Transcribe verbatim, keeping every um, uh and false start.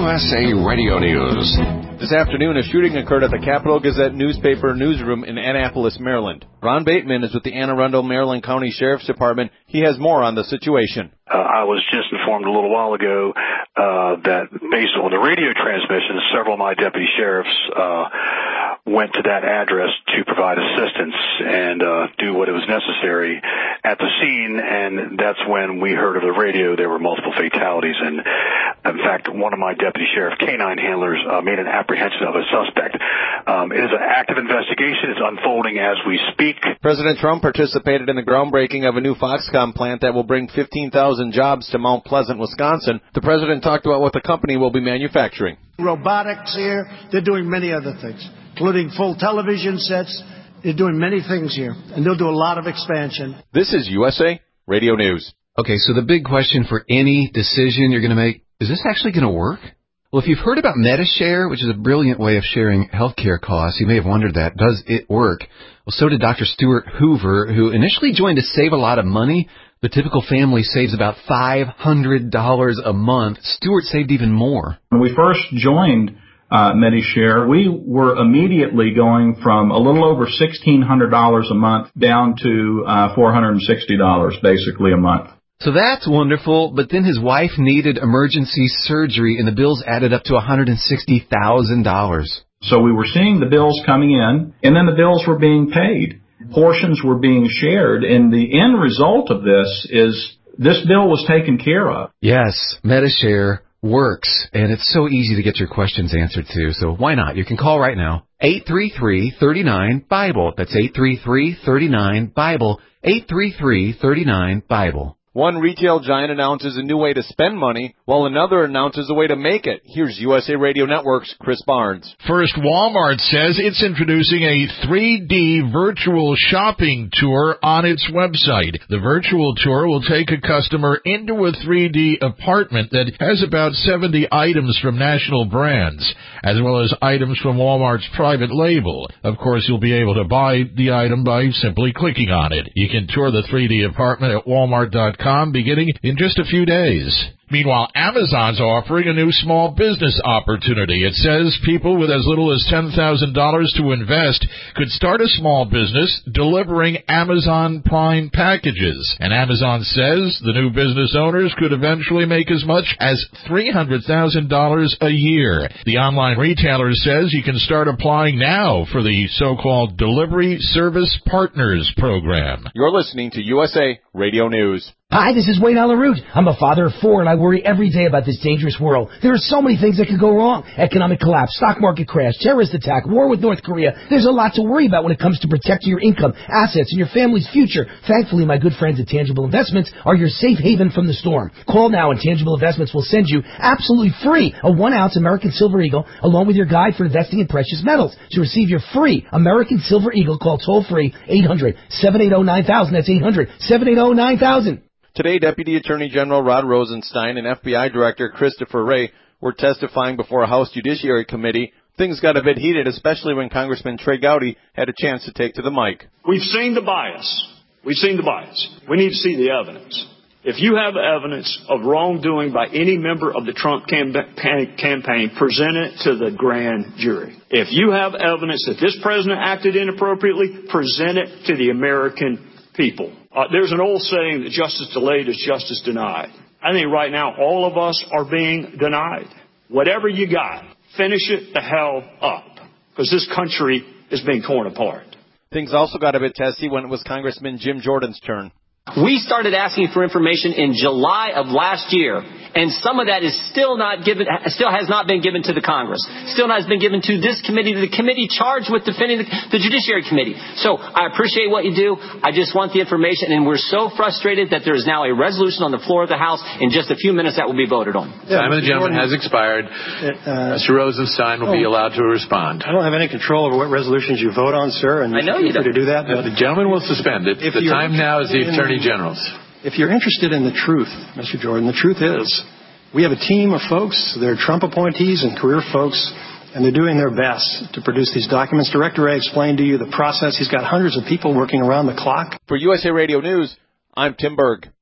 S A Radio News. This afternoon, a shooting occurred at the Capital Gazette newspaper newsroom in Annapolis, Maryland. Ron Bateman is with the Anne Arundel, Maryland County Sheriff's Department. He has more on the situation. Uh, I was just informed a little while ago uh, that based on the radio transmissions, several of my deputy sheriffs uh, went to that address to provide assistance and uh, do what it was necessary at the scene, and that's when we heard of the radio there were multiple fatalities. And in fact, one of my deputy sheriff canine handlers uh, made an apprehension of a suspect. Um, it is an active investigation. It's unfolding as we speak. President Trump participated in the groundbreaking of a new Foxconn plant that will bring fifteen thousand jobs to Mount Pleasant, Wisconsin. The president talked about what the company will be manufacturing. Robotics here. They're doing many other things, including full television sets. They're doing many things here, and they'll do a lot of expansion. This is U S A Radio News. Okay, so the big question for any decision you're going to make, is this actually going to work? Well, if you've heard about Medi-Share, which is a brilliant way of sharing healthcare costs, you may have wondered that. Does it work? Well, so did Doctor Stuart Hoover, who initially joined to save a lot of money. The typical family saves about five hundred dollars a month. Stuart saved even more. When we first joined uh, Medi-Share, we were immediately going from a little over sixteen hundred dollars a month down to uh, four hundred sixty dollars basically a month. So that's wonderful, but then his wife needed emergency surgery, and the bills added up to one hundred sixty thousand dollars. So we were seeing the bills coming in, and then the bills were being paid. Portions were being shared, and the end result of this is this bill was taken care of. Yes, Medi-Share works, and it's so easy to get your questions answered too, so why not? You can call right now, eight three three, three nine, BIBLE. That's eight three three, three nine, BIBLE, eight three three, three nine, BIBLE. One retail giant announces a new way to spend money, while another announces a way to make it. Here's U S A Radio Network's Chris Barnes. First, Walmart says it's introducing a three D virtual shopping tour on its website. The virtual tour will take a customer into a three D apartment that has about seventy items from national brands, as well as items from Walmart's private label. Of course, you'll be able to buy the item by simply clicking on it. You can tour the three D apartment at walmart dot com. Beginning in just a few days. Meanwhile, Amazon's offering a new small business opportunity. It says people with as little as ten thousand dollars to invest could start a small business delivering Amazon Prime packages. And Amazon says the new business owners could eventually make as much as three hundred thousand dollars a year. The online retailer says you can start applying now for the so-called Delivery Service Partners program. You're listening to U S A Radio News. Hi, this is Wayne Alaroot. I'm a father of four, and I worry every day about this dangerous world. There are so many things that could go wrong. Economic collapse, stock market crash, terrorist attack, war with North Korea. There's a lot to worry about when it comes to protecting your income, assets, and your family's future. Thankfully, my good friends at Tangible Investments are your safe haven from the storm. Call now, and Tangible Investments will send you absolutely free a one-ounce American Silver Eagle along with your guide for investing in precious metals. To receive your free American Silver Eagle, call toll-free eight hundred, seven eight zero, nine thousand. That's eight hundred, seven eight zero, nine thousand. Today, Deputy Attorney General Rod Rosenstein and F B I Director Christopher Wray were testifying before a House Judiciary Committee. Things got a bit heated, especially when Congressman Trey Gowdy had a chance to take to the mic. We've seen the bias. We've seen the bias. We need to see the evidence. If you have evidence of wrongdoing by any member of the Trump campaign, present it to the grand jury. If you have evidence that this president acted inappropriately, present it to the American people. Uh, there's an old saying that justice delayed is justice denied. I think right now all of us are being denied. Whatever you got, finish it the hell up, because this country is being torn apart. Things also got a bit testy when it was Congressman Jim Jordan's turn. We started asking for information in July of last year, and some of that is still not given, still has not been given to the Congress, still has been given to this committee, the committee charged with defending the, the Judiciary Committee. So I appreciate what you do. I just want the information, and we're so frustrated that there is now a resolution on the floor of the House. In just a few minutes, that will be voted on. Yeah, Time of the gentleman has expired. Uh, Mister Rosenstein will oh, be allowed to respond. I don't have any control over what resolutions you vote on, sir, and I know you don't. to do that. But the gentleman will suspend it. The time now is the Attorney General's. If you're interested in the truth, Mister Jordan, the truth is we have a team of folks. They're Trump appointees and career folks, and they're doing their best to produce these documents. Director Wray explained to you the process. He's got hundreds of people working around the clock. For U S A Radio News, I'm Tim Berg.